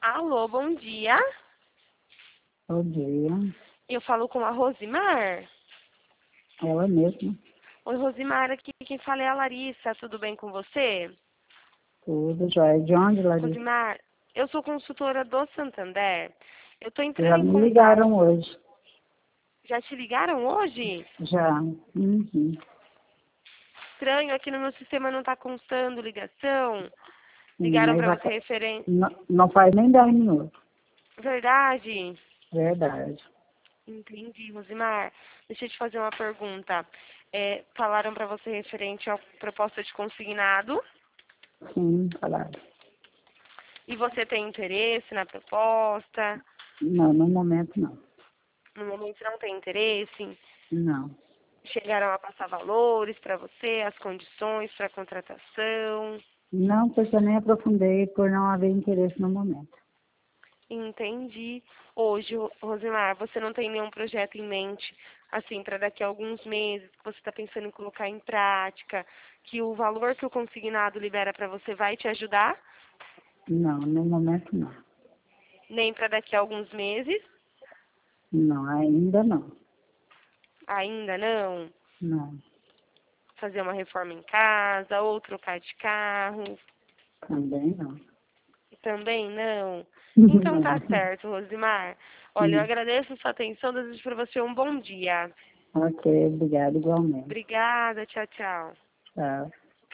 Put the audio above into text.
Alô, bom dia. Bom dia. Eu falo com a Rosimar. Ela mesma. Oi, Rosimar, aqui quem fala é a Larissa. Tudo bem com você? Tudo jóia. De onde, Larissa? Rosimar, eu sou consultora do Santander. Eu tô entrando Já em me contato. ligaram hoje. Já te ligaram hoje? Já. Uhum. Estranho, aqui no meu sistema não tá constando ligação. Ligaram Mas pra você referente. não faz nem 10 minutos. Verdade? Verdade. Entendi, Rosimar. Deixa eu te fazer uma pergunta. Falaram pra você referente à proposta de consignado. Sim, falaram. E você tem interesse na proposta? Não, no momento não. No momento não tem interesse? Não. Chegaram a passar valores para você, as condições para a contratação? Não, porque eu nem aprofundei por não haver interesse no momento. Entendi. Hoje, Rosimar, você não tem nenhum projeto em mente, assim, para daqui a alguns meses, que você está pensando em colocar em prática, que o valor que o consignado libera para você vai te ajudar? Não, no momento não. Nem para daqui a alguns meses? Não, ainda não. Ainda não? Não. Fazer uma reforma em casa ou trocar de carro? Também não. Também não? Então Não. tá certo, Rosimar. Olha, eu agradeço a sua atenção, desejo para você um bom dia. Ok, obrigada igualmente. Obrigada, tchau, tchau. Tchau.